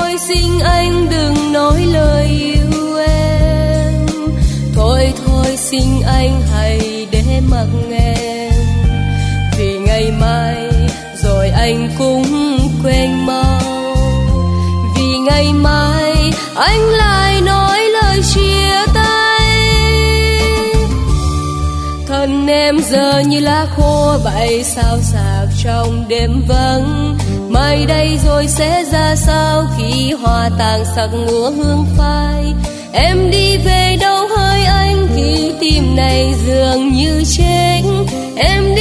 thôi xin anh đừng nói lời yêu em. Thôi thôi xin anh hãy để mặc em. Vì ngày mai rồi anh cũng quên mau. Vì ngày mai anh lại nói lời chia tay. Thân em giờ như lá khô bay xao xạc trong đêm vắng. Mai đây rồi sẽ ra sao khi hoa tàn sắc ngúa hương phai. Em đi về đâu hỡi anh khi tim này dường như chết. Em đi